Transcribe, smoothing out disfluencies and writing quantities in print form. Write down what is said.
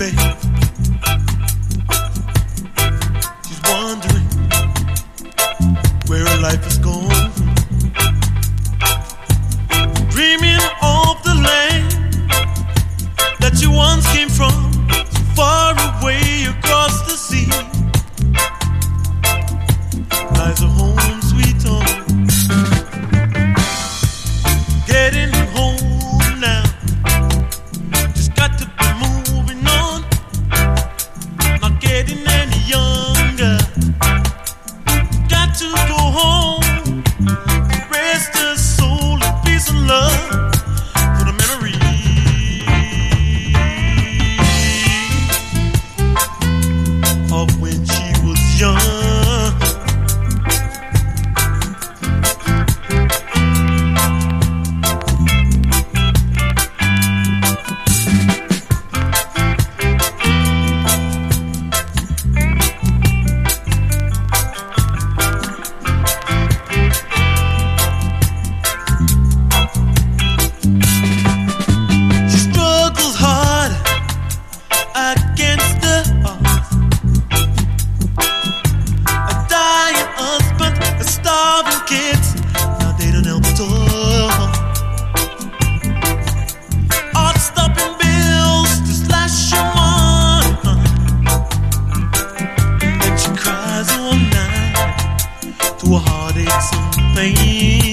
babe. She's wondering where her life is gone. Dreaming of the land that you once came from, so far away across the sea. Lies a home, sweet home. Getting home now. Just got to be moving on. Not getting any younger. Got to go home. Rest her soul in peace and love. For the memory of when she was young. She struggles hard against the odds. A dying husband, a starving kids. Now they don't help at all. All stopping bills to slash your money. And she cries all night through her heartaches and pain.